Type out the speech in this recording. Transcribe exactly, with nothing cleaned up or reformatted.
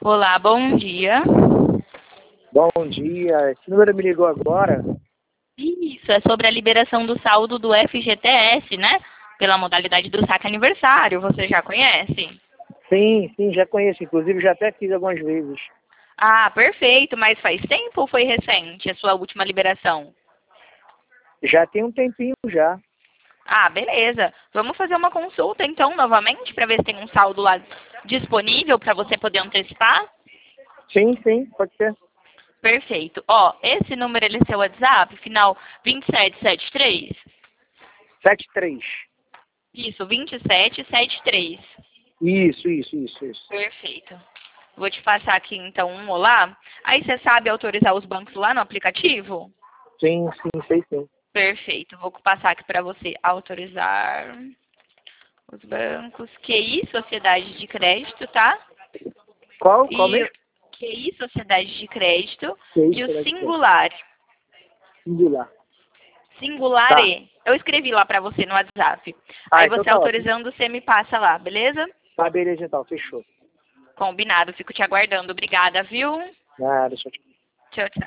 Olá, bom dia. Bom dia. Esse número me ligou agora? Isso, é sobre a liberação do saldo do F G T S, né? Pela modalidade do saque aniversário, você já conhece? Sim, sim, já conheço. Inclusive, já até fiz algumas vezes. Ah, perfeito, mas faz tempo ou foi recente a sua última liberação? Já tem um tempinho já. Ah, beleza. Vamos fazer uma consulta então novamente para ver se tem um saldo lá disponível para você poder antecipar? Sim, sim, pode ser. Perfeito. Ó, esse número ele é seu WhatsApp, final vinte e sete setenta e três? Sete três. Isso, vinte e sete setenta e três. Isso, isso, isso, isso. Perfeito. Vou te passar aqui então um olá. Aí você sabe autorizar os bancos lá no aplicativo? Sim, sim, sei sim. Perfeito. Vou passar aqui para você autorizar os bancos. Q I, Sociedade de Crédito, tá? Qual? Qual E mesmo? Q I, Sociedade de Crédito. Que E isso, o será que é? Singular. Singular. Singular Tá. E. Eu escrevi lá para você no WhatsApp. Ah, Aí então você tá ótimo. autorizando, você me passa lá, beleza? Tá, beleza então, fechou. Combinado. Fico te aguardando. Obrigada, viu? Nada, só Tchau, tchau.